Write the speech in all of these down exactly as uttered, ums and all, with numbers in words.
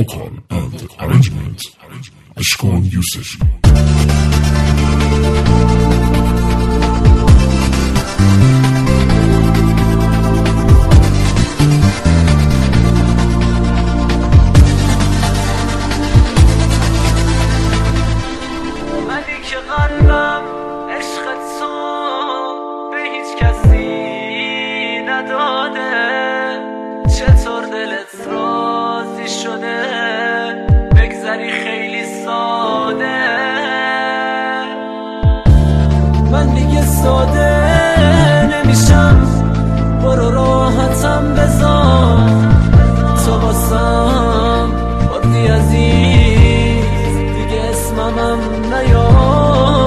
Hakan and arrangement Ashkan Yusuf. چطور دلت راضی شده بگذری خیلی ساده من دیگه ساده نمیشم برو راحتم بذار تو واسم بردی عزیز دیگه اسممم نیار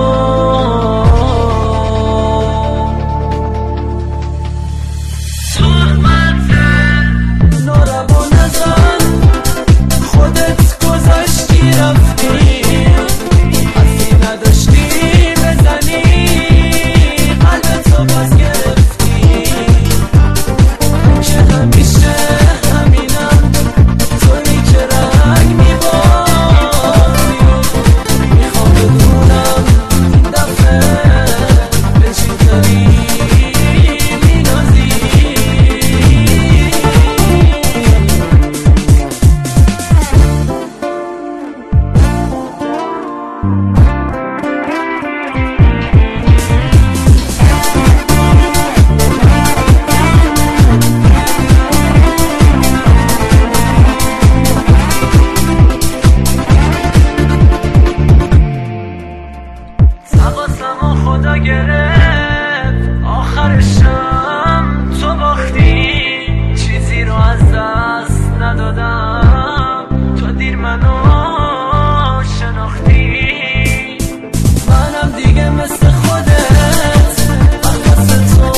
خدا گرفت آخرشم تو باختی چیزی رو از دست ندادم تو دیر منو شناختی منم دیگه مثل خودت واسه تو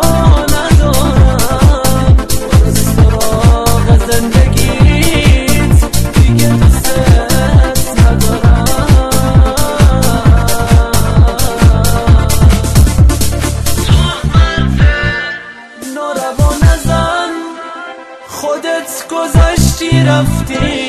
ندارم برو سراغ زندگیت دیگه دوست ندارم خودت گذاشتی رفتی